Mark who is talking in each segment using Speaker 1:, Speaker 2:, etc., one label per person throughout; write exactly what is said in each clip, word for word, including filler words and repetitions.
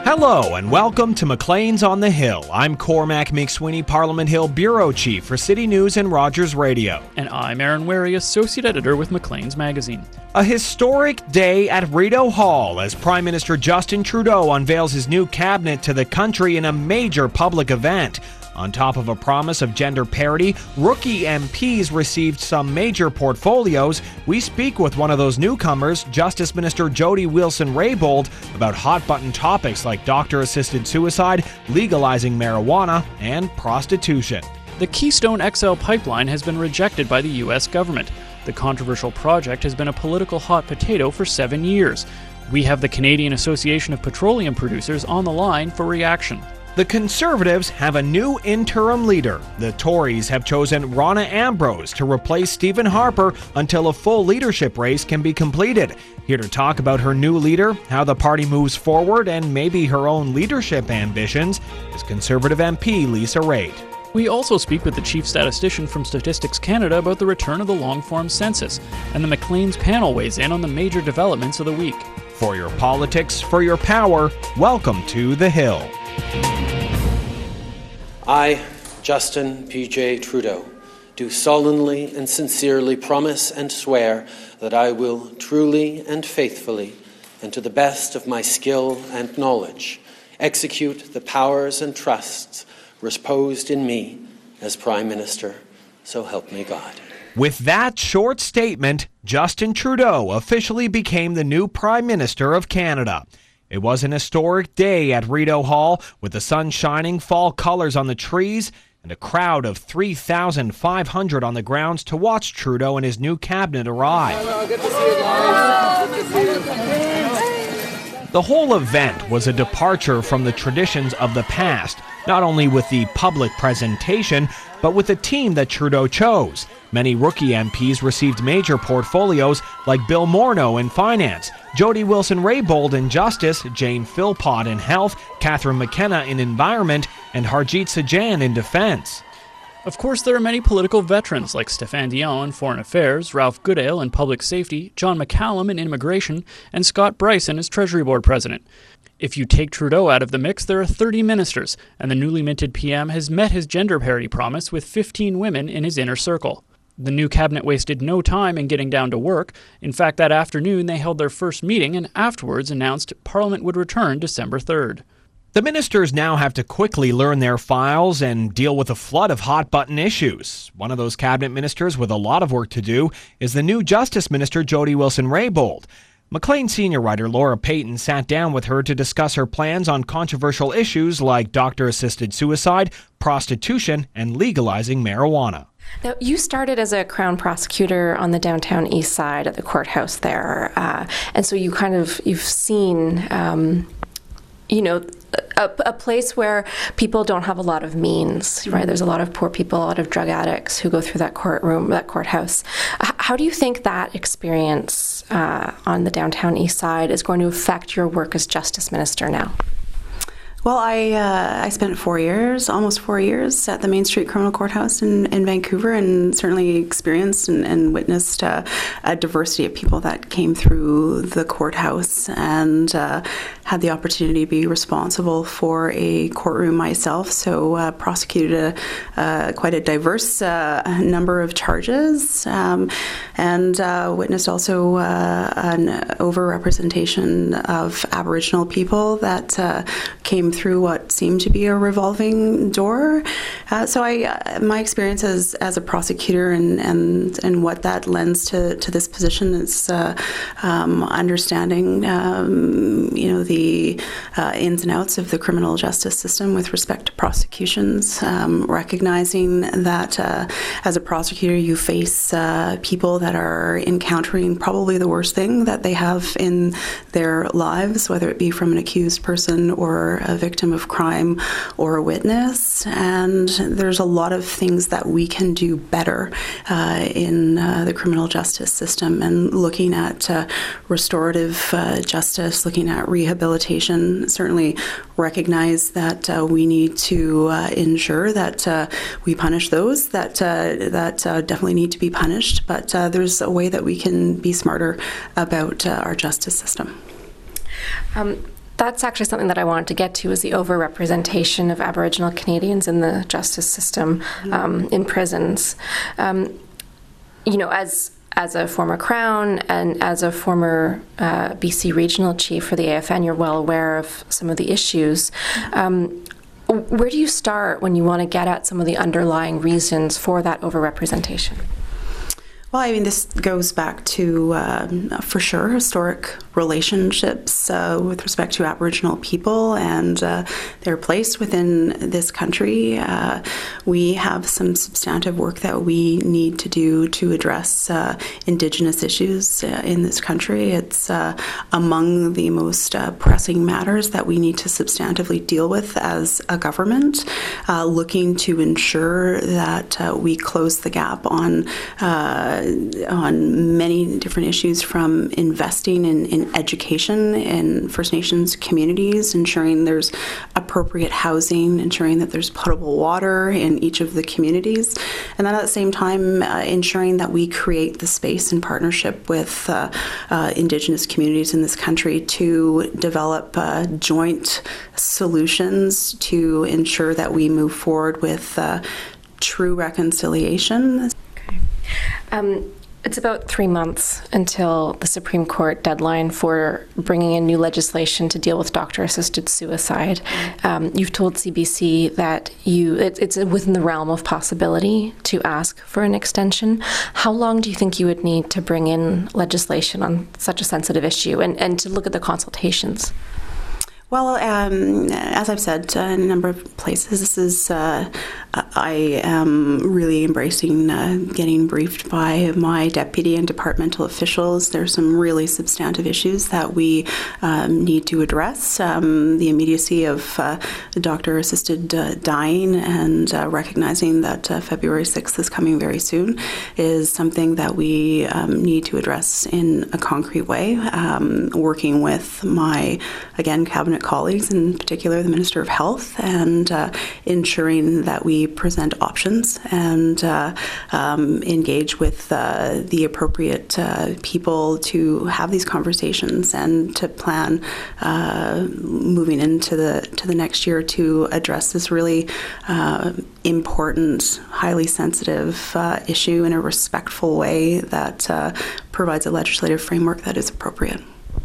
Speaker 1: Hello and welcome to Maclean's on the Hill. I'm Cormac McSweeney, Parliament Hill Bureau Chief for City News and Rogers Radio.
Speaker 2: And I'm Aaron Wary, Associate Editor with Maclean's Magazine.
Speaker 1: A historic day at Rideau Hall as Prime Minister Justin Trudeau unveils his new cabinet to the country in a major public event. On top of a promise of gender parity, rookie M Ps received some major portfolios. We speak with one of those newcomers, Justice Minister Jody Wilson-Raybould, about hot-button topics like doctor-assisted suicide, legalizing marijuana, and prostitution.
Speaker 2: The Keystone X L pipeline has been rejected by the U S government. The controversial project has been a political hot potato for seven years. We have the Canadian Association of Petroleum Producers on the line for reaction.
Speaker 1: The Conservatives have a new interim leader. The Tories have chosen Rona Ambrose to replace Stephen Harper until a full leadership race can be completed. Here to talk about her new leader, how the party moves forward, and maybe her own leadership ambitions is Conservative M P Lisa Raitt.
Speaker 2: We also speak with the chief statistician from Statistics Canada about the return of the long-form census, and the Maclean's panel weighs in on the major developments of the week.
Speaker 1: For your politics, for your power, welcome to The Hill.
Speaker 3: I, Justin P J Trudeau, do solemnly and sincerely promise and swear that I will truly and faithfully, and to the best of my skill and knowledge, execute the powers and trusts reposed in me as Prime Minister. So help me God.
Speaker 1: With that short statement, Justin Trudeau officially became the new Prime Minister of Canada. It was an historic day at Rideau Hall with the sun shining, fall colors on the trees, and a crowd of three thousand five hundred on the grounds to watch Trudeau and his new cabinet arrive. The whole event was a departure from the traditions of the past, not only with the public presentation, but with the team that Trudeau chose. Many rookie M Ps received major portfolios like Bill Morneau in finance, Jody Wilson-Raybould in justice, Jane Philpott in health, Catherine McKenna in environment, and Harjit Sajjan in defense.
Speaker 2: Of course, there are many political veterans like Stéphane Dion in Foreign Affairs, Ralph Goodale in Public Safety, John McCallum in Immigration, and Scott Bryson as Treasury Board President. If you take Trudeau out of the mix, there are thirty ministers, and the newly minted P M has met his gender parity promise with fifteen women in his inner circle. The new cabinet wasted no time in getting down to work. In fact, that afternoon they held their first meeting and afterwards announced Parliament would return December third.
Speaker 1: The ministers now have to quickly learn their files and deal with a flood of hot-button issues. One of those cabinet ministers with a lot of work to do is the new Justice Minister Jody Wilson-Raybould. Maclean senior writer Laura Payton sat down with her to discuss her plans on controversial issues like doctor-assisted suicide, prostitution, and legalizing marijuana.
Speaker 4: Now, you started as a Crown prosecutor on the downtown east side at the courthouse there, uh, and so you kind of, you've seen, um, you know, a, a place where people don't have a lot of means, right? There's a lot of poor people, a lot of drug addicts who go through that courtroom, that courthouse. H- how do you think that experience uh, on the downtown east side is going to affect your work as Justice Minister now?
Speaker 5: Well, I uh, I spent four years, almost four years, at the Main Street Criminal Courthouse in, in Vancouver, and certainly experienced and, and witnessed uh, a diversity of people that came through the courthouse, and uh, had the opportunity to be responsible for a courtroom myself. So uh, prosecuted a, uh, quite a diverse uh, number of charges, um, and uh, witnessed also uh, an overrepresentation of Aboriginal people that uh, came through what seemed to be a revolving door. Uh, so I, uh, my experience as, as a prosecutor and, and, and what that lends to, to this position is uh, um, understanding, um, you know, the uh, ins and outs of the criminal justice system with respect to prosecutions, um, recognizing that uh, as a prosecutor you face uh, people that are encountering probably the worst thing that they have in their lives, whether it be from an accused person or a victim of crime or a witness, and there's a lot of things that we can do better uh, in uh, the criminal justice system, and looking at uh, restorative uh, justice, looking at rehabilitation, certainly recognize that uh, we need to uh, ensure that uh, we punish those that uh, that uh, definitely need to be punished, but uh, there's a way that we can be smarter about uh, our justice system.
Speaker 4: Um, That's actually something that I wanted to get to, is the overrepresentation of Aboriginal Canadians in the justice system, um, in prisons. Um, you know, as as a former Crown and as a former uh, B C regional chief for the A F N, you're well aware of some of the issues. Um, where do you start when you want to get at some of the underlying reasons for that overrepresentation?
Speaker 5: Well, I mean, this goes back to, um, for sure, historic relationships uh, with respect to Aboriginal people and uh, their place within this country. Uh, we have some substantive work that we need to do to address uh, Indigenous issues uh, in this country. It's uh, among the most uh, pressing matters that we need to substantively deal with as a government, uh, looking to ensure that uh, we close the gap on uh, on many different issues, from investing in, in education in First Nations communities, ensuring there's appropriate housing, ensuring that there's potable water in each of the communities, and then at the same time uh, ensuring that we create the space in partnership with uh, uh, Indigenous communities in this country to develop uh, joint solutions to ensure that we move forward with uh, true reconciliation.
Speaker 4: Um, it's about three months until the Supreme Court deadline for bringing in new legislation to deal with doctor-assisted suicide. Um, you've told C B C that you it, it's within the realm of possibility to ask for an extension. How long do you think you would need to bring in legislation on such a sensitive issue, and, and to look at the consultations?
Speaker 5: Well, um, as I've said uh, in a number of places, this is uh, I am really embracing uh, getting briefed by my deputy and departmental officials. There's some really substantive issues that we um, need to address. Um, the immediacy of uh, doctor-assisted uh, dying and uh, recognizing that uh, February sixth is coming very soon is something that we um, need to address in a concrete way, um, working with my, again, cabinet colleagues, in particular the Minister of Health, and uh, ensuring that we present options and uh, um, engage with uh, the appropriate uh, people to have these conversations and to plan uh, moving into the to the next year to address this really uh, important, highly sensitive uh, issue in a respectful way that uh, provides a legislative framework that is appropriate.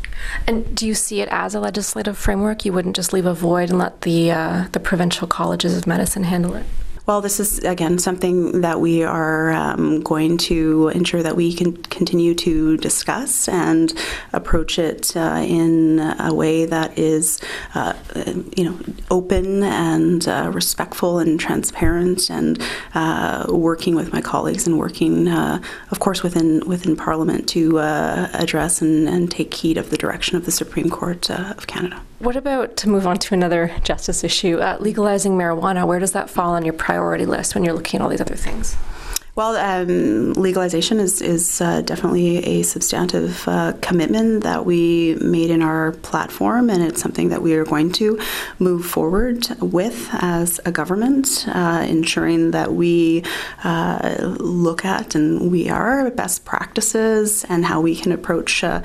Speaker 4: And do you see it as a legislative framework? You wouldn't just leave a void and let the uh, the provincial colleges of medicine handle it?
Speaker 5: Well, this is, again, something that we are um, going to ensure that we can continue to discuss and approach it uh, in a way that is, uh, you know, open and uh, respectful and transparent, and uh, working with my colleagues and working, uh, of course, within within Parliament to uh, address and, and take heed of the direction of the Supreme Court uh, of Canada.
Speaker 4: What about, to move on to another justice issue, uh, legalizing marijuana? Where does that fall on your priority list when you're looking at all these other things?
Speaker 5: Well, um, legalization is, is uh, definitely a substantive uh, commitment that we made in our platform, and it's something that we are going to move forward with as a government, uh, ensuring that we uh, look at and we are best practices and how we can approach uh,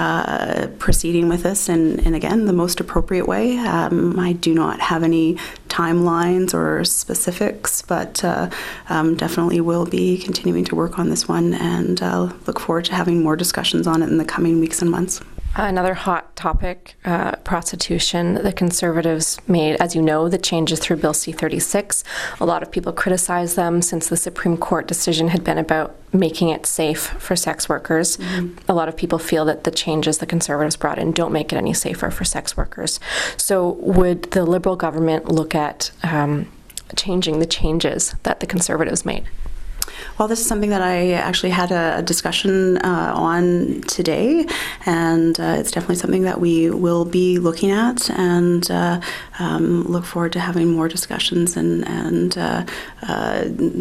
Speaker 5: uh, proceeding with this in, in, again, the most appropriate way. Um, I do not have any timelines or specifics, but uh, um, definitely will be be continuing to work on this one, and uh, look forward to having more discussions on it in the coming weeks and months.
Speaker 4: Another hot topic, uh, prostitution. The Conservatives made, as you know, the changes through Bill C thirty-six. A lot of people criticize them since the Supreme Court decision had been about making it safe for sex workers. Mm-hmm. A lot of people feel that the changes the Conservatives brought in don't make it any safer for sex workers. So would the Liberal government look at um, changing the changes that the Conservatives made?
Speaker 5: Well, this is something that I actually had a discussion uh, on today, and uh, it's definitely something that we will be looking at, and uh, um, look forward to having more discussions and, and uh, uh,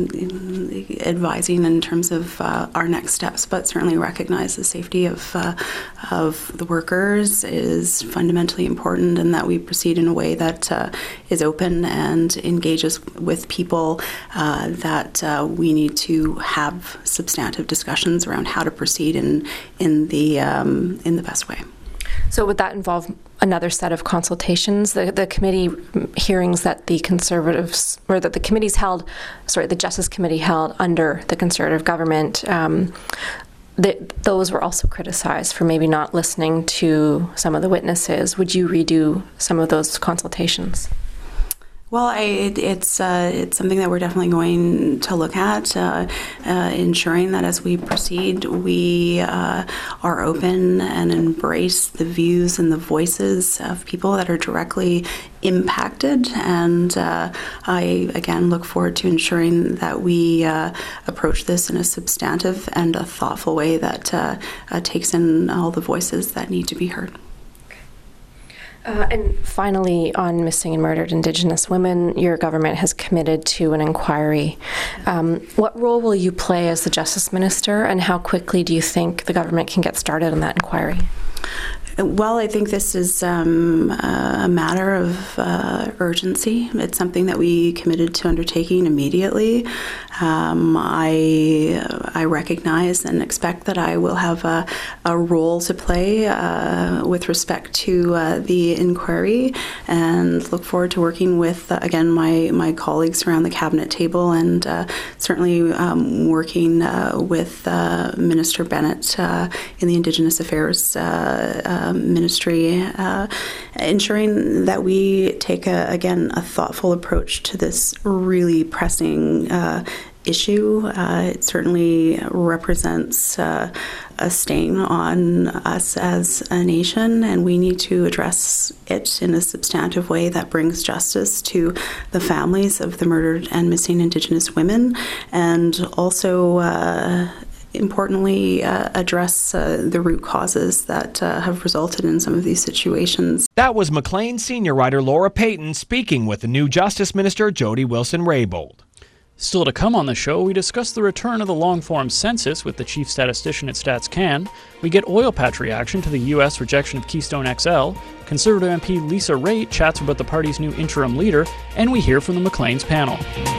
Speaker 5: advising in terms of uh, our next steps, but certainly recognize the safety of, uh, of the workers is fundamentally important, and that we proceed in a way that uh, is open and engages with people, uh, that uh, we need to have substantive discussions around how to proceed in in the um, in the best way.
Speaker 4: So would that involve another set of consultations? The the committee hearings that the Conservatives, or that the committees held, sorry, the Justice Committee held under the Conservative government, um, the, those were also criticized for maybe not listening to some of the witnesses. Would you redo some of those consultations?
Speaker 5: Well, I, it, it's uh, it's something that we're definitely going to look at, uh, uh, ensuring that as we proceed, we uh, are open and embrace the views and the voices of people that are directly impacted. And uh, I, again, look forward to ensuring that we uh, approach this in a substantive and a thoughtful way that uh, uh, takes in all the voices that need to be heard.
Speaker 4: Uh, and finally, on missing and murdered Indigenous women, your government has committed to an inquiry. Um, what role will you play as the Justice Minister, and how quickly do you think the government can get started on that inquiry?
Speaker 5: Well, I think this is um, a matter of uh, urgency. It's something that we committed to undertaking immediately. Um, I I recognize and expect that I will have a, a role to play uh, with respect to uh, the inquiry, and look forward to working with, uh, again, my, my colleagues around the cabinet table, and uh, certainly um, working uh, with uh, Minister Bennett uh, in the Indigenous Affairs uh, uh, Ministry, uh, ensuring that we take, a, again, a thoughtful approach to this really pressing uh, issue. Uh, it certainly represents uh, a stain on us as a nation, and we need to address it in a substantive way that brings justice to the families of the murdered and missing Indigenous women, and also uh, importantly, uh, address uh, the root causes that uh, have resulted in some of these situations.
Speaker 1: That was Maclean senior writer Laura Payton speaking with the new Justice Minister Jody Wilson-Raybould.
Speaker 2: Still to come on the show, we discuss the return of the long-form census with the chief statistician at StatsCan. We get oil patch reaction to the U S rejection of Keystone X L. Conservative M P Lisa Raitt chats about the party's new interim leader, and we hear from the Maclean's panel.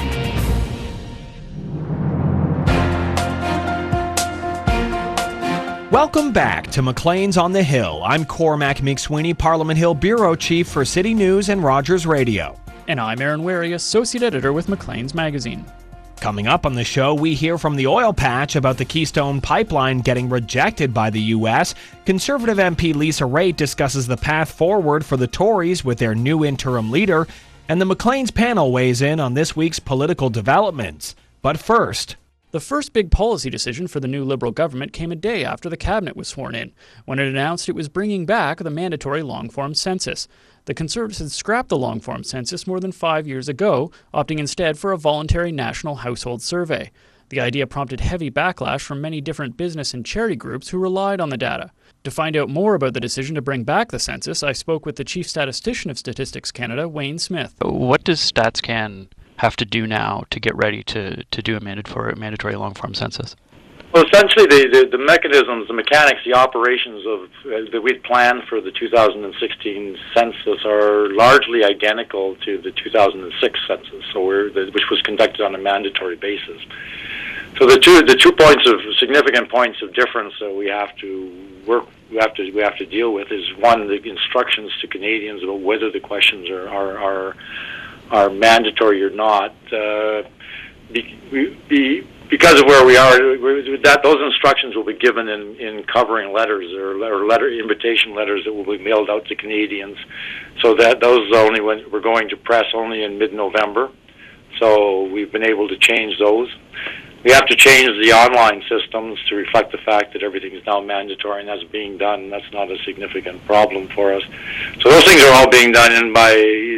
Speaker 1: Welcome back to Maclean's on the Hill. I'm Cormac McSweeney, Parliament Hill Bureau Chief for City News and Rogers Radio.
Speaker 2: And I'm Aaron Wary, Associate Editor with Maclean's Magazine.
Speaker 1: Coming up on the show, we hear from the oil patch about the Keystone Pipeline getting rejected by the U S. Conservative M P Lisa Raitt discusses the path forward for the Tories with their new interim leader. And the Maclean's panel weighs in on this week's political developments. But first,
Speaker 2: the first big policy decision for the new Liberal government came a day after the cabinet was sworn in, when it announced it was bringing back the mandatory long-form census. The Conservatives had scrapped the long-form census more than five years ago, opting instead for a voluntary national household survey. The idea prompted heavy backlash from many different business and charity groups who relied on the data. To find out more about the decision to bring back the census, I spoke with the Chief Statistician of Statistics Canada, Wayne Smith.
Speaker 6: What does StatsCan have to do now to get ready to, to do a mandatory, mandatory long-form census?
Speaker 7: Well, essentially, the, the, the mechanisms, the mechanics, the operations of uh, that we'd planned for the two thousand sixteen census are largely identical to the two thousand six census, so we're the, which was conducted on a mandatory basis. So the two the two points of significant points of difference that we have to work we have to we have to deal with is, one, the instructions to Canadians about whether the questions are are are, are mandatory or not. Uh, be, be, Because of where we are, that those instructions will be given in, in covering letters or, or letter invitation letters that will be mailed out to Canadians. So that those only when we're going to press only in mid-November. So we've been able to change those. We have to change the online systems to reflect the fact that everything is now mandatory, and that's being done. That's not a significant problem for us. So those things are all being done, and by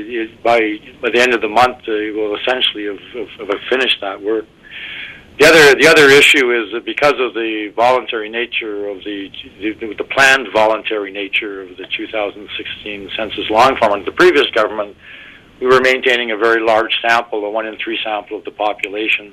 Speaker 7: by by the end of the month, uh, we'll essentially have, have, have finished that work. The other the other issue is that because of the voluntary nature of the the, the planned voluntary nature of the two thousand sixteen census long form under the previous government, we were maintaining a very large sample, a one in three sample of the population.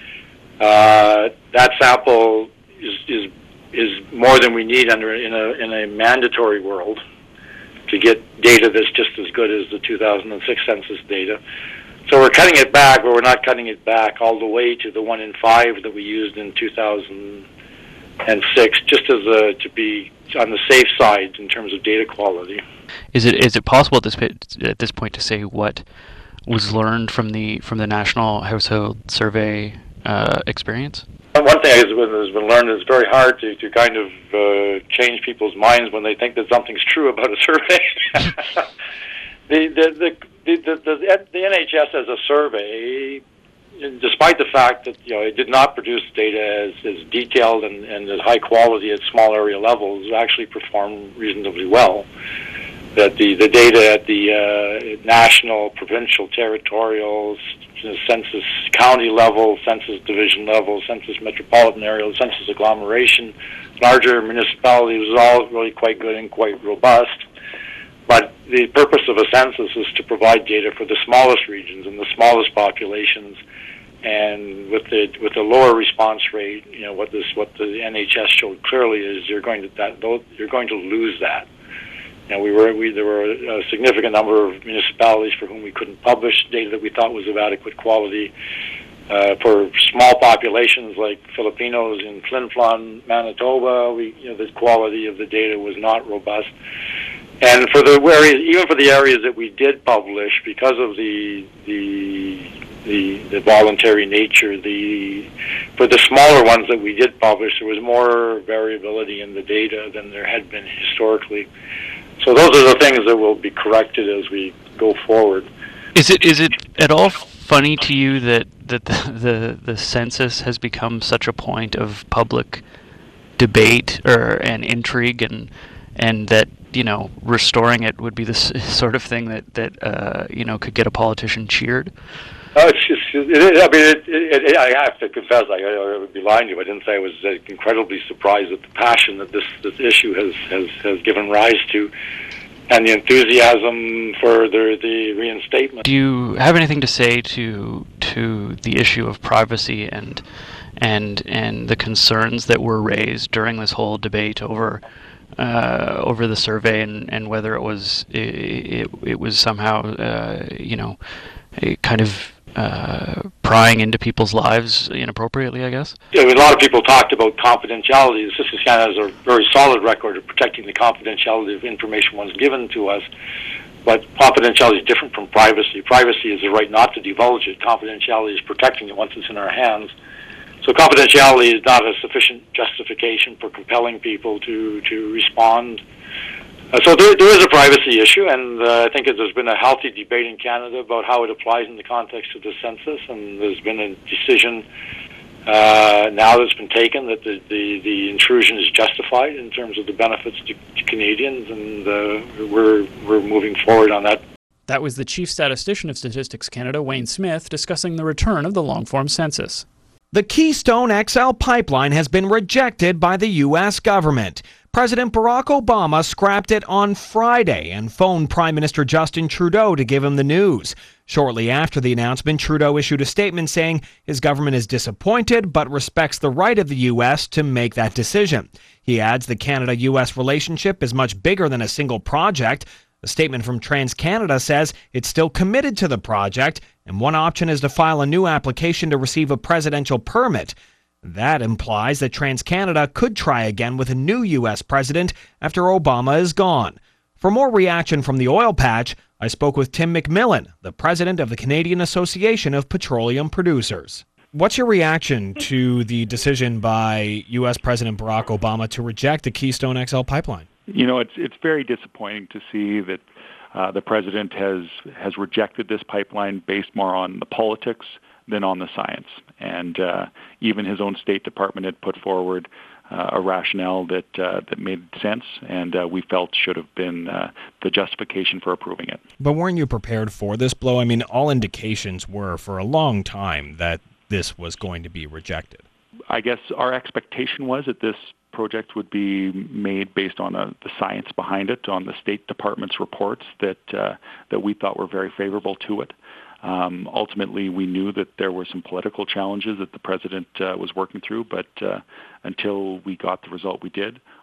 Speaker 7: Uh, that sample is is is more than we need under in a in a mandatory world to get data that's just as good as the two thousand six census data. So we're cutting it back, but we're not cutting it back all the way to the one in five that we used in two thousand and six, just as a, to be on the safe side in terms of data quality.
Speaker 6: Is it is it possible at this at this point to say what was learned from the from the National Household Survey uh, experience?
Speaker 7: One thing has been, has been learned is it's very hard to, to kind of uh, change people's minds when they think that something's true about a survey. the, the, the, the, the, the N H S as a survey, despite the fact that you know it did not produce data as, as detailed and, and as high quality at small area levels, actually performed reasonably well. That the, the data at the uh, national, provincial, territorial, census county level, census division level, census metropolitan area, census agglomeration, larger municipalities was all really quite good and quite robust. But the purpose of a census is to provide data for the smallest regions and the smallest populations. And with the with the lower response rate, you know what this what the N H S showed clearly is you're going to that you're going to lose that. You know, we were we there were a significant number of municipalities for whom we couldn't publish data that we thought was of adequate quality. Uh, for small populations like Filipinos in Flin Flon, Manitoba, we you know the quality of the data was not robust. And for the areas, even for the areas that we did publish, because of the the the, the voluntary nature, the for the smaller ones that we did publish, there was more variability in the data than there had been historically. So those are the things that will be corrected as we go forward.
Speaker 6: Is it is it at all funny to you that, that the, the the census has become such a point of public debate or and intrigue, and and that you know restoring it would be the sort of thing that that uh, you know could get a politician cheered?
Speaker 7: Oh, it's just, it is, I mean, it, it, it, I have to confess, I, I would be lying to you if I didn't say I was uh, incredibly surprised at the passion that this, this issue has, has, has given rise to, and the enthusiasm for the, the reinstatement.
Speaker 6: Do you have anything to say to to the issue of privacy and and and the concerns that were raised during this whole debate over uh, over the survey and, and whether it was it, it, it was somehow uh, you know a kind of Uh, prying into people's lives inappropriately, I guess?
Speaker 7: Yeah, I mean, a lot of people talked about confidentiality. The Citizen Canada has a very solid record of protecting the confidentiality of information once given to us, but confidentiality is different from privacy. Privacy is the right not to divulge it. Confidentiality is protecting it once it's in our hands. So confidentiality is not a sufficient justification for compelling people to, to respond. Uh, so there, there is a privacy issue, and uh, I think that there's been a healthy debate in Canada about how it applies in the context of the census, and there's been a decision uh, now that's been taken that the, the, the intrusion is justified in terms of the benefits to, to Canadians, and uh, we're we're moving forward on that.
Speaker 2: That was the Chief Statistician of Statistics Canada, Wayne Smith, discussing the return of the long-form census.
Speaker 1: The Keystone X L pipeline has been rejected by the U S government. President Barack Obama scrapped it on Friday and phoned Prime Minister Justin Trudeau to give him the news. Shortly after the announcement, Trudeau issued a statement saying his government is disappointed but respects the right of the U S to make that decision. He adds the Canada U S relationship is much bigger than a single project. A statement from TransCanada says it's still committed to the project, and one option is to file a new application to receive a presidential permit. That implies that TransCanada could try again with a new U S president after Obama is gone. For more reaction from the oil patch, I spoke with Tim McMillan, the president of the Canadian Association of Petroleum Producers. What's your reaction to the decision by U S President Barack Obama to reject the Keystone X L pipeline?
Speaker 8: You know, it's it's very disappointing to see that uh, the president has has rejected this pipeline based more on the politics than on the science. And uh, even his own State Department had put forward uh, a rationale that uh, that made sense, and uh, we felt should have been uh, the justification for approving it.
Speaker 1: But weren't you prepared for this blow? I mean, all indications were for a long time that this was going to be rejected.
Speaker 8: I guess our expectation was that this project would be made based on a, the science behind it, on the State Department's reports that uh, that we thought were very favorable to it. Um, ultimately, we knew that there were some political challenges that the president uh, was working through, but uh, until we got the result we did,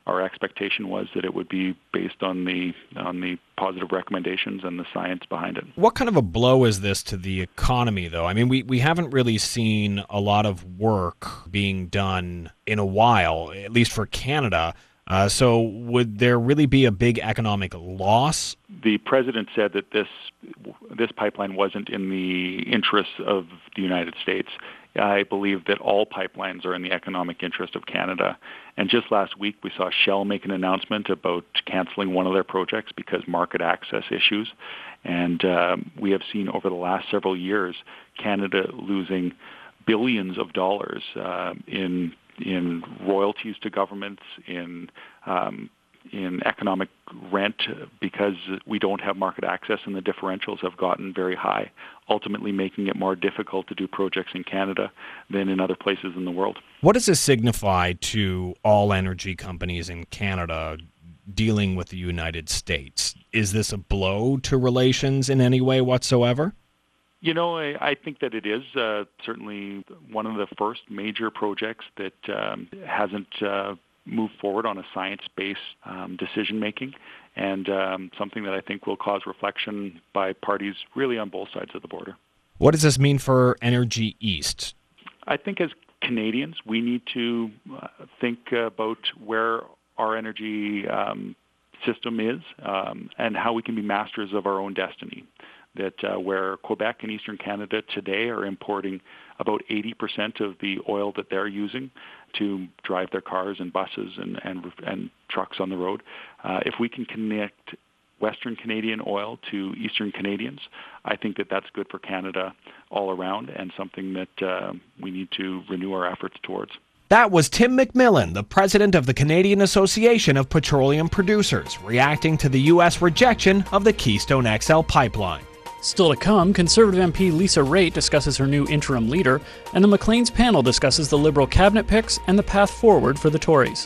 Speaker 8: our expectation was that it would be based on the on the positive recommendations and the science behind it.
Speaker 1: What kind of a blow is this to the economy, though? I mean, we, we haven't really seen a lot of work being done in a while, at least for Canada. Uh, so would there really be a big economic loss?
Speaker 8: The president said that this this pipeline wasn't in the interests of the United States. I believe that all pipelines are in the economic interest of Canada. And just last week, we saw Shell make an announcement about canceling one of their projects because market access issues. And um, we have seen over the last several years, Canada losing billions of dollars uh, in in royalties to governments, in um, in economic rent, because we don't have market access and the differentials have gotten very high, ultimately making it more difficult to do projects in Canada than in other places in the world.
Speaker 1: What does this signify to all energy companies in Canada dealing with the United States? Is this a blow to relations in any way whatsoever?
Speaker 8: You know, I, I think that it is uh, certainly one of the first major projects that um, hasn't uh, moved forward on a science-based um, decision-making, and um, something that I think will cause reflection by parties really on both sides of the border.
Speaker 1: What does this mean for Energy East?
Speaker 8: I think as Canadians, we need to uh, think about where our energy um, system is um, and how we can be masters of our own destiny. That uh, where Quebec and Eastern Canada today are importing about eighty percent of the oil that they're using to drive their cars and buses and, and, and trucks on the road. Uh, if we can connect Western Canadian oil to Eastern Canadians, I think that that's good for Canada all around and something that uh, we need to renew our efforts towards.
Speaker 1: That was Tim McMillan, the president of the Canadian Association of Petroleum Producers, reacting to the U S rejection of the Keystone X L pipeline.
Speaker 2: Still to come, Conservative M P Lisa Raitt discusses her new interim leader, and the Maclean's panel discusses the Liberal cabinet picks and the path forward for the Tories.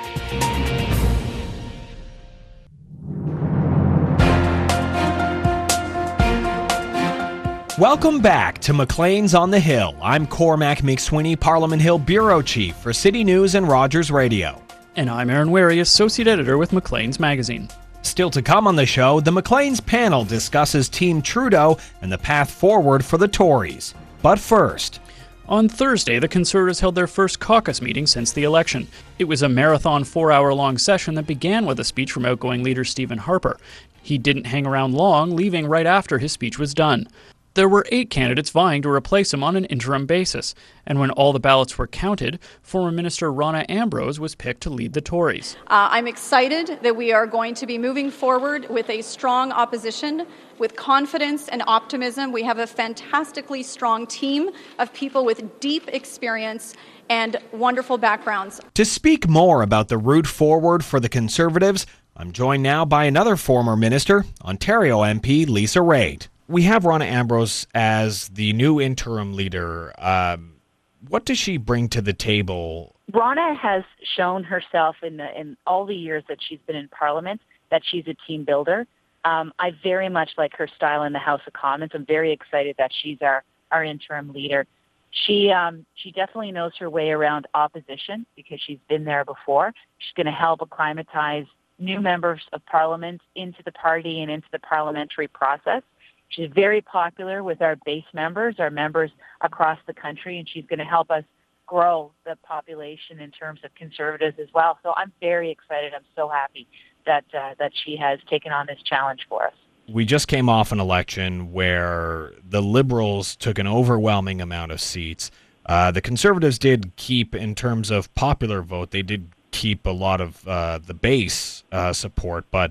Speaker 1: Welcome back to Maclean's on the Hill. I'm Cormac McSweeney, Parliament Hill Bureau Chief for City News and Rogers Radio.
Speaker 2: And I'm Aaron Wary, Associate Editor with Maclean's Magazine.
Speaker 1: Still to come on the show, the Maclean's panel discusses Team Trudeau and the path forward for the Tories. But first,
Speaker 2: on Thursday, the Conservatives held their first caucus meeting since the election. It was a marathon four-hour-long session that began with a speech from outgoing leader Stephen Harper. He didn't hang around long, leaving right after his speech was done. There were eight candidates vying to replace him on an interim basis, and when all the ballots were counted, former Minister Rona Ambrose was picked to lead the Tories.
Speaker 9: Uh, I'm excited that we are going to be moving forward with a strong opposition, with confidence and optimism. We have a fantastically strong team of people with deep experience and wonderful backgrounds.
Speaker 1: To speak more about the route forward for the Conservatives, I'm joined now by another former minister, Ontario M P Lisa Raitt. We have Rona Ambrose as the new interim leader. Um, what does she bring to the table?
Speaker 10: Rona has shown herself in the, in all the years that she's been in Parliament that she's a team builder. Um, I very much like her style in the House of Commons. I'm very excited that she's our, our interim leader. She um, she definitely knows her way around opposition because she's been there before. She's going to help acclimatize new members of Parliament into the party and into the parliamentary process. She's very popular with our base members, our members across the country, and she's going to help us grow the population in terms of Conservatives as well. So I'm very excited. I'm so happy that uh, that she has taken on this challenge for us.
Speaker 1: We just came off an election where the Liberals took an overwhelming amount of seats. Uh, the Conservatives did keep, in terms of popular vote, they did keep a lot of uh, the base uh, support, but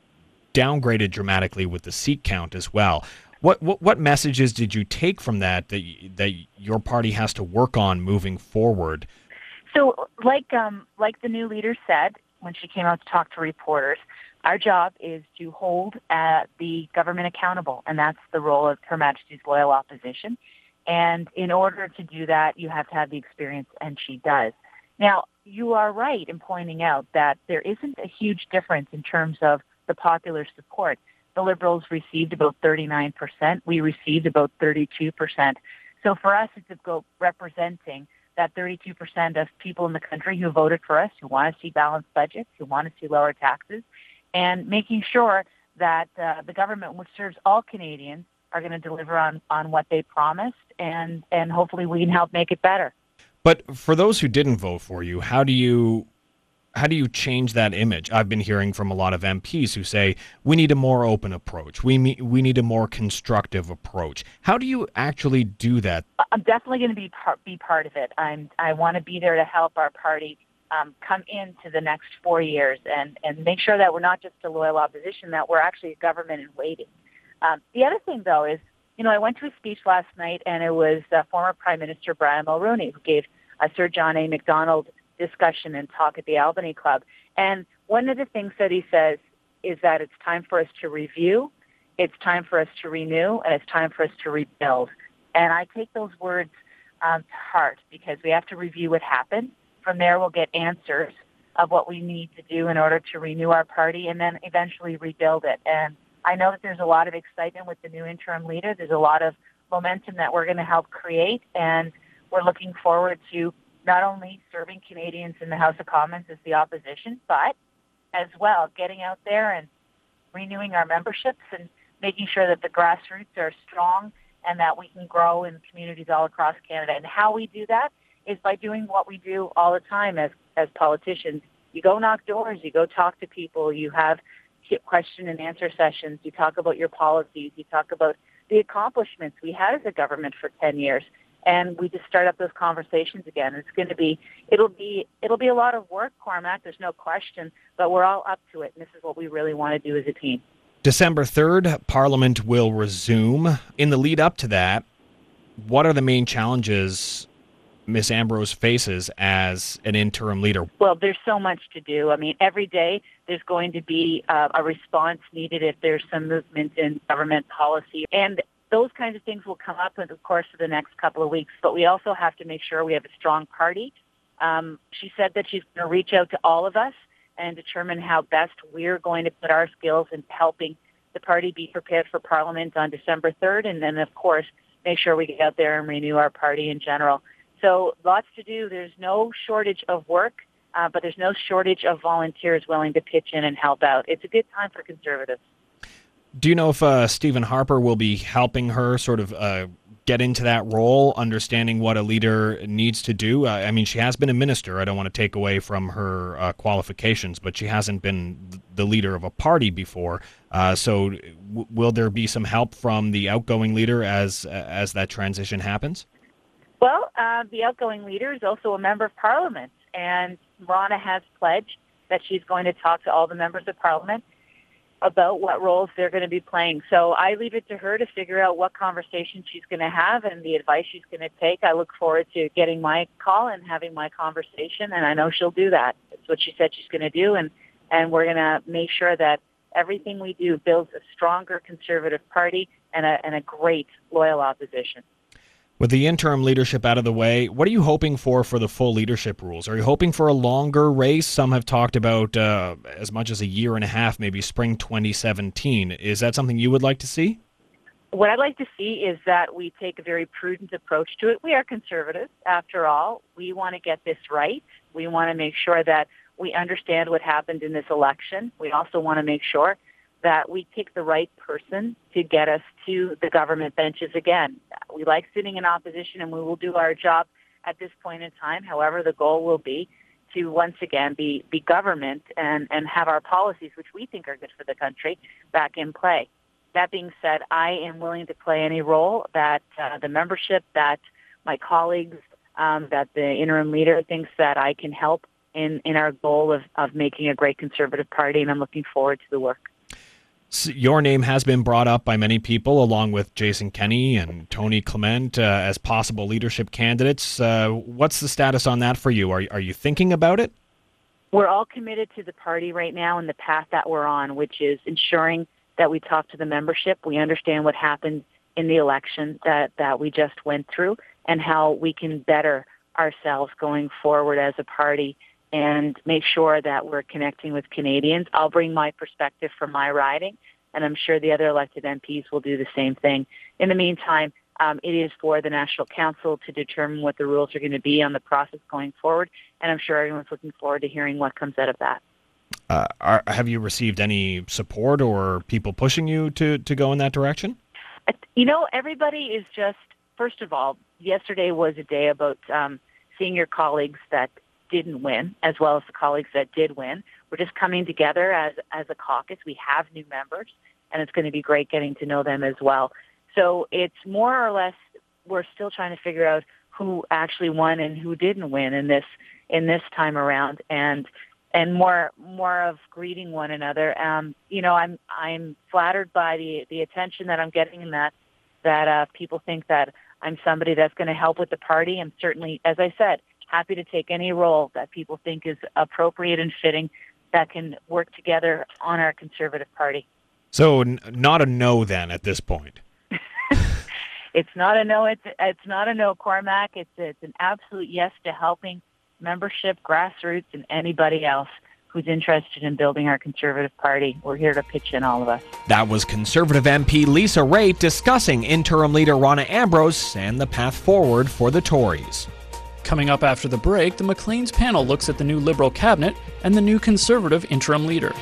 Speaker 1: downgraded dramatically with the seat count as well. What, what what messages did you take from that that that your party has to work on moving forward?
Speaker 10: So, like um, like the new leader said when she came out to talk to reporters, our job is to hold uh, the government accountable, and that's the role of Her Majesty's Loyal Opposition. And in order to do that, you have to have the experience, and she does. Now, you are right in pointing out that there isn't a huge difference in terms of the popular support. The Liberals received about thirty-nine percent. We received about thirty-two percent. So for us, it's about representing that thirty-two percent of people in the country who voted for us, who want to see balanced budgets, who want to see lower taxes, and making sure that uh, the government, which serves all Canadians, are going to deliver on, on what they promised, and, and hopefully we can help make it better.
Speaker 1: But for those who didn't vote for you, how do you how do you change that image? I've been hearing from a lot of M Ps who say we need a more open approach. We me- we need a more constructive approach. How do you actually do that?
Speaker 10: I'm definitely going to be part, be part of it. I'm I want to be there to help our party um, come into the next four years and, and make sure that we're not just a loyal opposition, that we're actually a government in waiting. Um, the other thing, though, is, you know, I went to a speech last night, and it was uh, former Prime Minister Brian Mulroney who gave uh, Sir John A. Macdonald discussion and talk at the Albany Club. And one of the things that he says is that it's time for us to review, it's time for us to renew, and it's time for us to rebuild. And I take those words um, to heart, because we have to review what happened. From there, we'll get answers of what we need to do in order to renew our party and then eventually rebuild it. And I know that there's a lot of excitement with the new interim leader. There's a lot of momentum that we're going to help create, and we're looking forward to not only serving Canadians in the House of Commons as the opposition, but as well getting out there and renewing our memberships and making sure that the grassroots are strong and that we can grow in communities all across Canada. And how we do that is by doing what we do all the time as, as politicians. You go knock doors, you go talk to people, you have question and answer sessions, you talk about your policies, you talk about the accomplishments we had as a government for ten years. And we just start up those conversations again. It's going to be, it'll be, it'll be a lot of work, Cormac. There's no question, but we're all up to it. And this is what we really want to do as a team.
Speaker 1: December third, Parliament will resume. In the lead up to that, what are the main challenges Miz Ambrose faces as an interim leader?
Speaker 10: Well, there's so much to do. I mean, every day there's going to be uh, a response needed if there's some movement in government policy. And those kinds of things will come up in the course of the next couple of weeks. But we also have to make sure we have a strong party. Um, she said that she's going to reach out to all of us and determine how best we're going to put our skills in helping the party be prepared for Parliament on December third. And then, of course, make sure we get out there and renew our party in general. So lots to do. There's no shortage of work, uh, but there's no shortage of volunteers willing to pitch in and help out. It's a good time for Conservatives.
Speaker 1: Do you know if uh, Stephen Harper will be helping her sort of uh, get into that role, understanding what a leader needs to do? Uh, I mean, she has been a minister. I don't want to take away from her uh, qualifications, but she hasn't been the leader of a party before. Uh, so w- will there be some help from the outgoing leader as as that transition happens?
Speaker 10: Well, uh, the outgoing leader is also a member of Parliament, and Rona has pledged that she's going to talk to all the members of Parliament about what roles they're going to be playing. So I leave it to her to figure out what conversation she's going to have and the advice she's going to take. I look forward to getting my call and having my conversation, and I know she'll do that. It's what she said she's going to do, and, and we're going to make sure that everything we do builds a stronger Conservative Party and a, and a great loyal opposition.
Speaker 1: With the interim leadership out of the way, what are you hoping for for the full leadership rules? Are you hoping for a longer race? Some have talked about uh, as much as a year and a half, maybe spring twenty seventeen. Is that something you would like to see?
Speaker 10: What I'd like to see is that we take a very prudent approach to it. We are Conservatives, after all. We want to get this right. We want to make sure that we understand what happened in this election. We also want to make sure that we pick the right person to get us to the government benches again. We like sitting in opposition, and we will do our job at this point in time. However, the goal will be to once again be, be government and, and have our policies, which we think are good for the country, back in play. That being said, I am willing to play any role that uh, the membership, that my colleagues, um, that the interim leader thinks that I can help in, in our goal of, of making a great Conservative Party, and I'm looking forward to the work.
Speaker 1: Your name has been brought up by many people, along with Jason Kenney and Tony Clement, uh, as possible leadership candidates. Uh, what's the status on that for you? Are, are you thinking about it?
Speaker 10: We're all committed to the party right now and the path that we're on, which is ensuring that we talk to the membership. We understand what happened in the election that, that we just went through and how we can better ourselves going forward as a party and make sure that we're connecting with Canadians. I'll bring my perspective from my riding, and I'm sure the other elected M Ps will do the same thing. In the meantime, Um, it is for the National Council to determine what the rules are going to be on the process going forward, and I'm sure everyone's looking forward to hearing what comes out of that.
Speaker 1: Uh, are, have you received any support or people pushing you to, to go in that direction?
Speaker 10: You know, everybody is just, first of all, yesterday was a day about um, seeing your colleagues that didn't win, as well as the colleagues that did win. We're just coming together as, as a caucus. We have new members, and it's going to be great getting to know them as well. So it's more or less, we're still trying to figure out who actually won and who didn't win in this in this time around, and and more more of greeting one another. Um, you know, I'm I'm flattered by the the attention that I'm getting, and that that uh, people think that I'm somebody that's going to help with the party. I'm certainly, as I said, happy to take any role that people think is appropriate and fitting that can work together on our Conservative Party.
Speaker 1: So n- not a no then at this point.
Speaker 10: It's not a no. It's it's not a no, Cormac. It's it's an absolute yes to helping membership, grassroots, and anybody else who's interested in building our Conservative Party. We're here to pitch in, all of us.
Speaker 1: That was Conservative M P Lisa Raitt discussing interim leader Rona Ambrose and the path forward for the Tories.
Speaker 2: Coming up after the break, the Maclean's panel looks at the new Liberal cabinet and the new Conservative interim leader.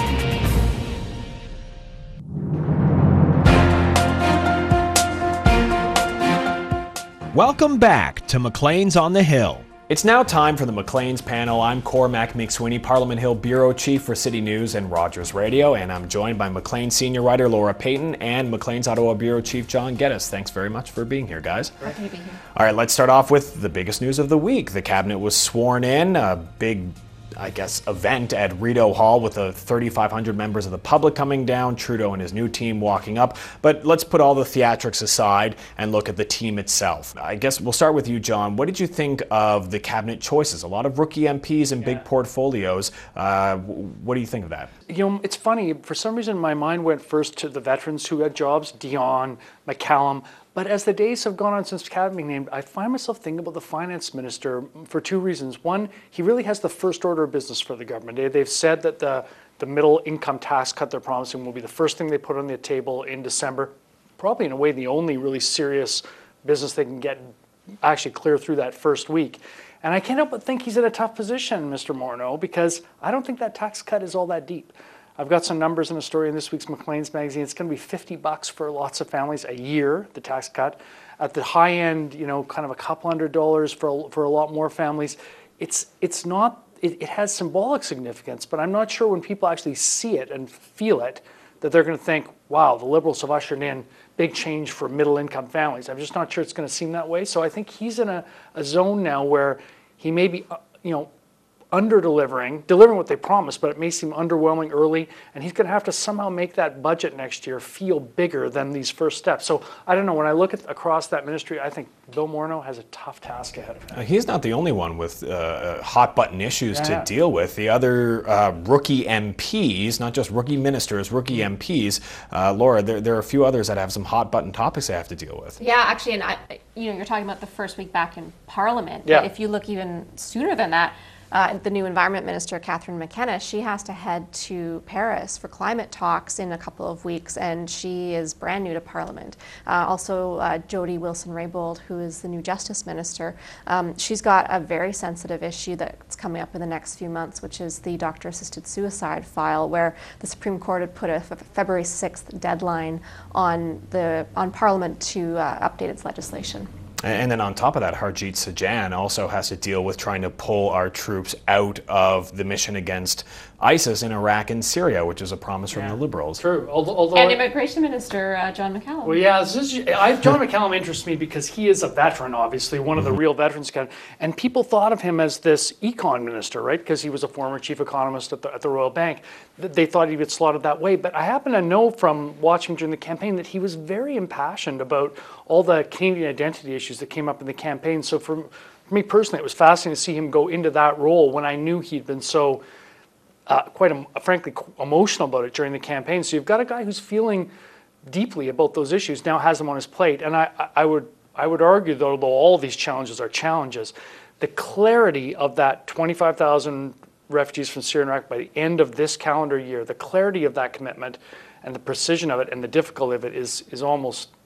Speaker 1: Welcome back to Maclean's on the Hill. It's now time for the Maclean's panel. I'm Cormac McSweeney, Parliament Hill Bureau Chief for City News and Rogers Radio, and I'm joined by Maclean Senior Writer Laura Payton and Maclean's Ottawa Bureau Chief John Geddes. Thanks very much for being here, guys.
Speaker 4: Happy to be here.
Speaker 1: All right, let's start off with the biggest news of the week. The cabinet was sworn in, a big I guess, event at Rideau Hall with the thirty-five hundred members of the public coming down, Trudeau and his new team walking up. But let's put all the theatrics aside and look at the team itself. I guess we'll start with you, John. What did you think of the cabinet choices? A lot of rookie M Ps and yeah. big portfolios. Uh, what do you think of that?
Speaker 11: You know, it's funny. For some reason, my mind went first to the veterans who had jobs, Dion, McCallum. But as the days have gone on since cabinet being named, I find myself thinking about the finance minister for two reasons. One, he really has the first order of business for the government. They, they've said that the, the middle income tax cut they're promising will be the first thing they put on the table in December. Probably in a way the only really serious business they can get actually clear through that first week. And I can't help but think he's in a tough position, Mister Morneau, because I don't think that tax cut is all that deep. I've got some numbers in a story in this week's Maclean's magazine. It's going to be fifty bucks for lots of families a year, the tax cut. At the high end, you know, kind of a couple hundred dollars for for a lot more families. It's it's not. It, it has symbolic significance, but I'm not sure when people actually see it and feel it that they're going to think, "Wow, the Liberals have ushered in big change for middle-income families." I'm just not sure it's going to seem that way. So I think he's in a, a zone now where he may be, uh, you know. under-delivering, delivering what they promised, but it may seem underwhelming early, and he's going to have to somehow make that budget next year feel bigger than these first steps. So I don't know, when I look at across that ministry, I think Bill Morneau has a tough task ahead of him.
Speaker 1: Uh, he's not the only one with uh, hot-button issues
Speaker 11: yeah.
Speaker 1: to deal with. The other uh, rookie M Ps, not just rookie ministers, rookie M Ps, uh, Laura, there, there are a few others that have some hot-button topics they have to deal with.
Speaker 4: Yeah, actually, and I, you know, you're talking about the first week back in Parliament.
Speaker 11: Yeah.
Speaker 4: But if you look even sooner than that, Uh, the new Environment Minister, Catherine McKenna, she has to head to Paris for climate talks in a couple of weeks, and she is brand new to Parliament. Uh, also, uh, Jody Wilson-Raybould, who is the new Justice Minister, um, she's got a very sensitive issue that's coming up in the next few months, which is the doctor-assisted suicide file, where the Supreme Court had put a f- February sixth deadline on the on Parliament to uh, update its legislation.
Speaker 1: And then on top of that, Harjit Sajjan also has to deal with trying to pull our troops out of the mission against ISIS in Iraq and Syria, which is a promise
Speaker 11: yeah.
Speaker 1: from the Liberals.
Speaker 11: True. Although, although
Speaker 4: and
Speaker 11: I,
Speaker 4: Immigration Minister uh, John McCallum.
Speaker 11: Well, yeah, this is, I, John McCallum interests me because he is a veteran, obviously, one of the real veterans. And people thought of him as this econ minister, right? Because he was a former chief economist at the, at the Royal Bank. They thought he'd get slotted that way. But I happen to know from watching during the campaign that he was very impassioned about all the Canadian identity issues that came up in the campaign. So for, for me personally, it was fascinating to see him go into that role when I knew he'd been so uh, quite, um, frankly, emotional about it during the campaign. So you've got a guy who's feeling deeply about those issues, now has them on his plate. And I, I would I would argue, though, although all these challenges are challenges, the clarity of that twenty-five thousand refugees from Syria and Iraq by the end of this calendar year, the clarity of that commitment and the precision of it and the difficulty of it is is almost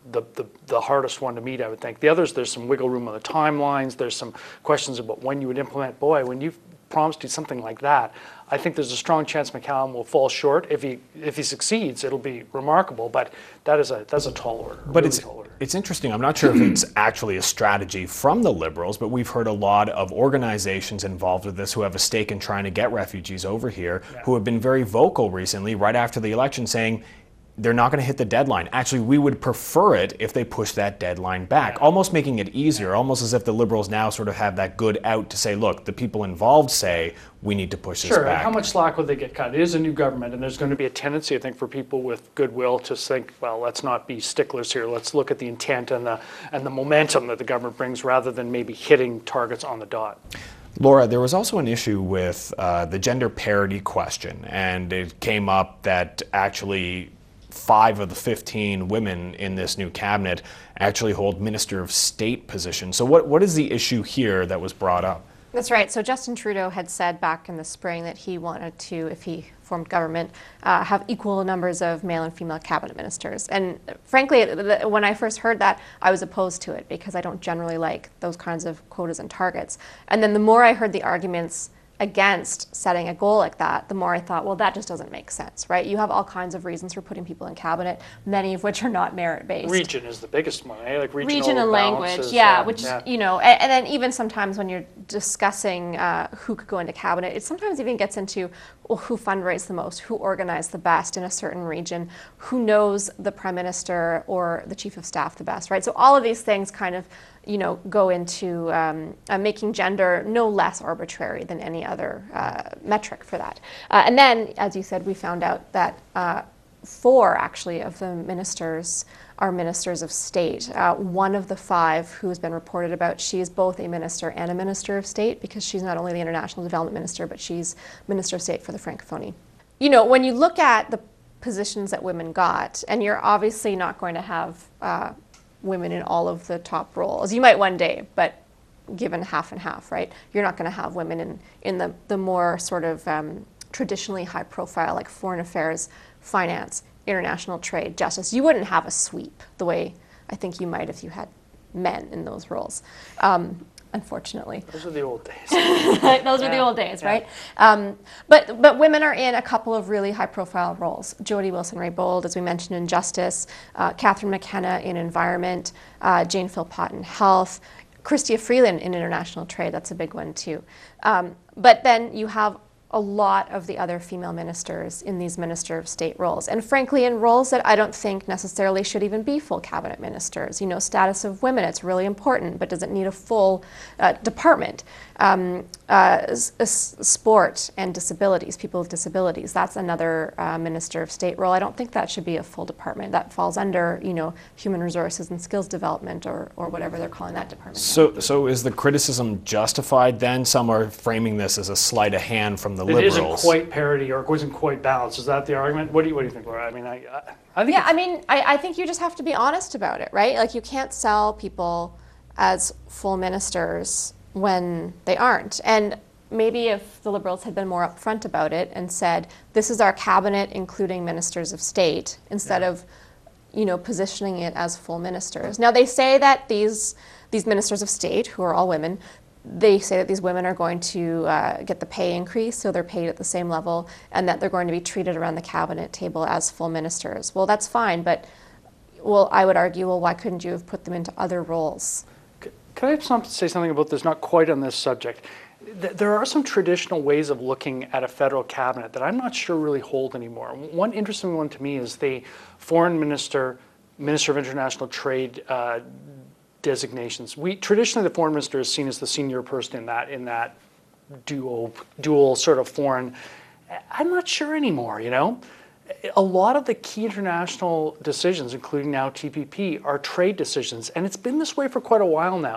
Speaker 11: the, the, the hardest one to meet, I would think. The others, there's some wiggle room on the timelines. There's some questions about when you would implement. Boy, when you've promised to do something like that, I think there's a strong chance McCallum will fall short. If he if he succeeds, it'll be remarkable. But that is a that's a tall order.
Speaker 12: But
Speaker 11: really
Speaker 12: it's
Speaker 11: tall order.
Speaker 12: it's interesting. I'm not sure if it's actually a strategy from the Liberals, but we've heard a lot of organizations involved with this who have a stake in trying to get refugees over here, yeah. who have been very vocal recently, right after the election, saying they're not going to hit the deadline. Actually, we would prefer it if they push that deadline back, yeah. almost making it easier, almost as if the Liberals now sort of have that good out to say, look, the people involved say we need to push this
Speaker 11: sure,
Speaker 12: back.
Speaker 11: How much slack would they get cut? It is a new government, and there's going to be a tendency, I think, for people with goodwill to think, well, let's not be sticklers here. Let's look at the intent and the and the momentum that the government brings rather than maybe hitting targets on the dot.
Speaker 12: Laura, there was also an issue with uh, the gender parity question, and it came up that actually five of the fifteen women in this new cabinet actually hold Minister of State positions. So what, what is the issue here that was brought up?
Speaker 13: That's right. So Justin Trudeau had said back in the spring that he wanted to, if he formed government, uh, have equal numbers of male and female cabinet ministers. And frankly, the, when I first heard that, I was opposed to it because I don't generally like those kinds of quotas and targets. And then the more I heard the arguments against setting a goal like that, the more I thought, well, that just doesn't make sense, right? You have all kinds of reasons for putting people in cabinet, many of which are not merit-based.
Speaker 11: Region is the biggest one, eh? Like regional
Speaker 13: Region and language, yeah, which, yeah. you know, and, and then even sometimes when you're discussing uh, who could go into cabinet, it sometimes even gets into, well, who fundraised the most, who organized the best in a certain region, who knows the prime minister or the chief of staff the best, right? So all of these things kind of, you know, go into um, uh, making gender no less arbitrary than any other uh, metric for that. Uh, and then, as you said, we found out that uh, four, actually, of the ministers are ministers of state. Uh, one of the five who has been reported about, she is both a minister and a minister of state because she's not only the international development minister, but she's minister of state for the Francophonie. You know, when you look at the positions that women got, and you're obviously not going to have uh, women in all of the top roles. You might one day, but given half and half, right? You're not going to have women in, in the, the more sort of um, traditionally high profile, like foreign affairs, finance, international trade, justice. You wouldn't have a sweep the way I think you might if you had men in those roles. Um, Unfortunately.
Speaker 11: Those are the old days.
Speaker 13: Those yeah. are the old days, yeah. right? Um, but but women are in a couple of really high-profile roles. Jody Wilson-Raybould, as we mentioned, in Justice, uh, Catherine McKenna in Environment, uh, Jane Philpott in Health, Chrystia Freeland in International Trade. That's a big one, too. Um, but then you have a lot of the other female ministers in these Minister of State roles. And frankly, in roles that I don't think necessarily should even be full cabinet ministers. You know, status of women, it's really important, but does it need a full uh, department? Um, uh, s- s- sport and disabilities, people with disabilities, that's another uh, Minister of State role. I don't think that should be a full department. That falls under, you know, human resources and skills development or, or whatever they're calling that department.
Speaker 12: So, so is the criticism justified then? Some are framing this as a sleight of hand from the
Speaker 11: it
Speaker 12: Liberals.
Speaker 11: It isn't quite parity or it wasn't quite balanced. Is that the argument? What do you, what do you think, Laura? I mean, I, I, I think
Speaker 13: Yeah, I mean, I, I think you just have to be honest about it, right? Like, you can't sell people as full ministers when they aren't. And maybe if the Liberals had been more upfront about it and said, this is our cabinet, including ministers of state, instead yeah. of, you know, positioning it as full ministers. Now, they say that these these ministers of state, who are all women, they say that these women are going to uh, get the pay increase, so they're paid at the same level, and that they're going to be treated around the cabinet table as full ministers. Well, that's fine, but well, I would argue, well, why couldn't you have put them into other roles?
Speaker 11: Can I some, say something about this, not quite on this subject? Th- there are some traditional ways of looking at a federal cabinet that I'm not sure really hold anymore. One interesting one to me is the foreign minister, minister of international trade uh, designations. We traditionally, the foreign minister is seen as the senior person in that in that dual dual sort of foreign. I'm not sure anymore. You know, a lot of the key international decisions, including now T P P, are trade decisions, and it's been this way for quite a while now.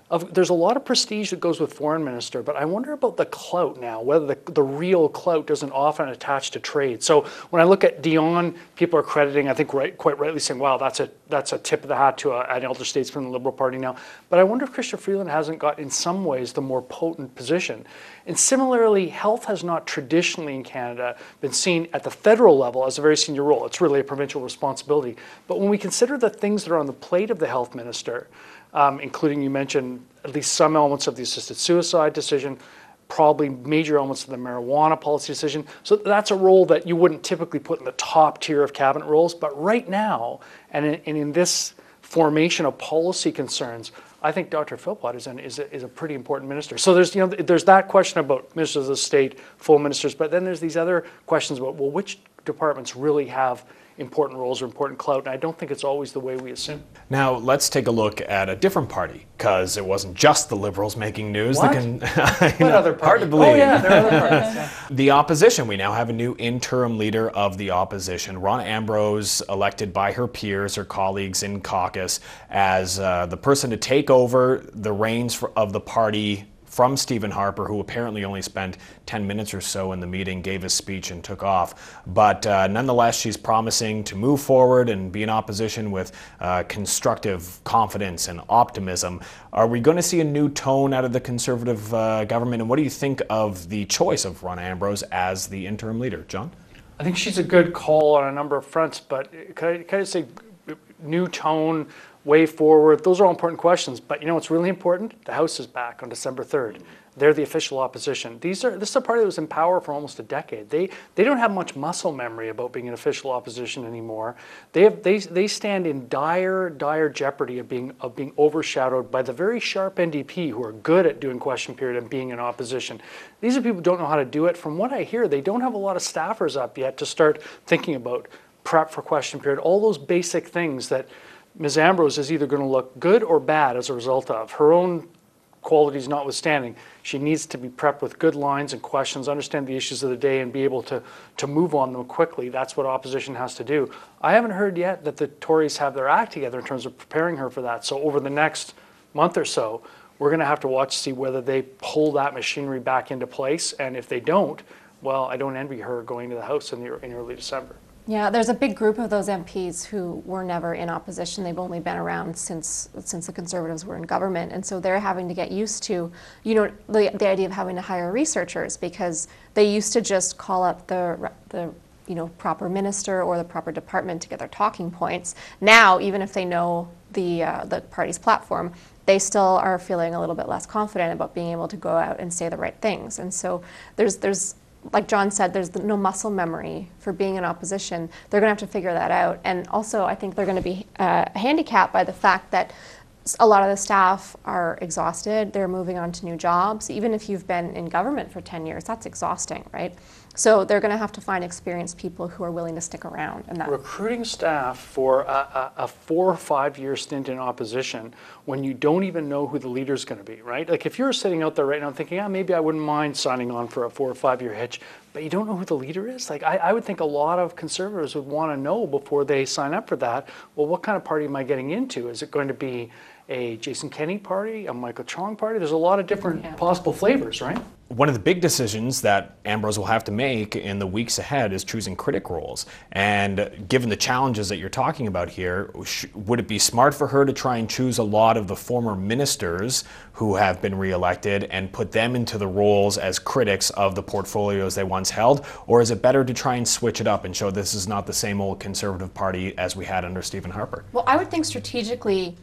Speaker 11: of, there's a lot of prestige that goes with foreign minister, but I wonder about the clout now, whether the, the real clout doesn't often attach to trade. So when I look at Dion, people are crediting, I think right, quite rightly saying, wow, that's a that's a tip of the hat to a, an elder statesman from the Liberal Party now. But I wonder if Chrystia Freeland hasn't got, in some ways, the more potent position. And similarly, health has not traditionally in Canada been seen at the federal level as a very senior role. It's really a provincial responsibility. But when we consider the things that are on the plate of the health minister, Um, including, you mentioned, at least some elements of the assisted suicide decision, probably major elements of the marijuana policy decision. So that's a role that you wouldn't typically put in the top tier of cabinet roles. But right now, and in, and in this formation of policy concerns, I think Doctor Philpott is, an, is, a, is a pretty important minister. So there's, you know, there's that question about ministers of state, full ministers, but then there's these other questions about, well, which departments really have important roles or important clout, and I don't think it's always the way we assume.
Speaker 12: Now, let's take a look at a different party, because it wasn't just the Liberals making news.
Speaker 11: What?
Speaker 12: Can,
Speaker 11: what
Speaker 12: know,
Speaker 11: other party?
Speaker 12: Hard to believe.
Speaker 11: Oh, yeah, there are other parties. Yeah.
Speaker 12: The opposition. We now have a new interim leader of the opposition, Rona Ambrose, elected by her peers, her colleagues in caucus, as uh, the person to take over the reins for, of the party from Stephen Harper, who apparently only spent ten minutes or so in the meeting, gave his speech and took off. But uh, nonetheless, she's promising to move forward and be in opposition with uh, constructive confidence and optimism. Are we going to see a new tone out of the Conservative uh, government? And what do you think of the choice of Rona Ambrose as the interim leader? John?
Speaker 11: I think she's a good call on a number of fronts, but can I, can I say new tone, way forward? Those are all important questions, but you know what's really important? The House is back on December third. They're the official opposition. These are this is a party that was in power for almost a decade. They they don't have much muscle memory about being an official opposition anymore. They have they they stand in dire dire jeopardy of being of being overshadowed by the very sharp N D P, who are good at doing question period and being in opposition. These are people who don't know how to do it. From what I hear, they don't have a lot of staffers up yet to start thinking about prep for question period. All those basic things that Miz Ambrose is either going to look good or bad as a result of. Her own qualities notwithstanding, she needs to be prepped with good lines and questions, understand the issues of the day, and be able to, to move on them quickly. That's what opposition has to do. I haven't heard yet that the Tories have their act together in terms of preparing her for that. So over the next month or so, we're going to have to watch to see whether they pull that machinery back into place. And if they don't, well, I don't envy her going to the House in, the, in early December.
Speaker 13: Yeah, there's a big group of those M Ps who were never in opposition. They've only been around since since the Conservatives were in government, and so they're having to get used to, you know, the, the idea of having to hire researchers, because they used to just call up the the you know proper minister or the proper department to get their talking points. Now, even if they know the uh, the party's platform, they still are feeling a little bit less confident about being able to go out and say the right things. And so there's there's. like John said, there's no muscle memory for being in opposition. They're going to have to figure that out. And also, I think they're going to be uh, handicapped by the fact that a lot of the staff are exhausted. They're moving on to new jobs. Even if you've been in government for ten years, that's exhausting, right? So they're going to have to find experienced people who are willing to stick around. And that
Speaker 11: recruiting staff for a, a, a four or five year stint in opposition when you don't even know who the leader's going to be, right? Like if you're sitting out there right now thinking, ah, maybe I wouldn't mind signing on for a four or five year hitch, but you don't know who the leader is. Like I, I would think a lot of Conservatives would want to know before they sign up for that. Well, what kind of party am I getting into? Is it going to be a Jason Kenney party, a Michael Chong party? There's a lot of different yeah. possible flavors, right?
Speaker 12: One of the big decisions that Ambrose will have to make in the weeks ahead is choosing critic roles. And given the challenges that you're talking about here, sh- would it be smart for her to try and choose a lot of the former ministers who have been reelected and put them into the roles as critics of the portfolios they once held? Or is it better to try and switch it up and show this is not the same old Conservative Party as we had under Stephen Harper?
Speaker 13: Well, I would think strategically,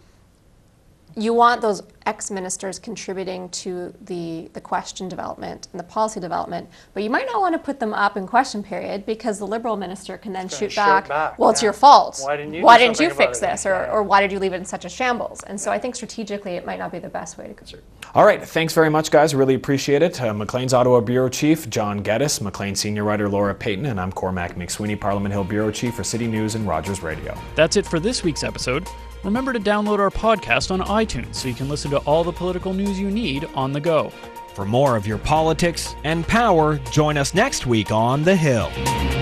Speaker 13: you want those ex-ministers contributing to the, the question development and the policy development, but you might not want to put them up in question period because the Liberal minister can then shoot back, back, well, yeah. it's your fault.
Speaker 11: Why didn't you,
Speaker 13: why didn't you fix
Speaker 11: it?
Speaker 13: this? Or, yeah. or why did you leave it in such a shambles? And so I think strategically it might not be the best way to go.
Speaker 12: All right, thanks very much, guys. Really appreciate it. Uh, Maclean's Ottawa Bureau Chief, John Geddes, Maclean Senior Writer, Laura Payton, and I'm Cormac McSweeney, Parliament Hill Bureau Chief for City News and Rogers Radio.
Speaker 2: That's it for this week's episode. Remember to download our podcast on iTunes so you can listen to all the political news you need on the go.
Speaker 1: For more of your politics and power, join us next week on The Hill.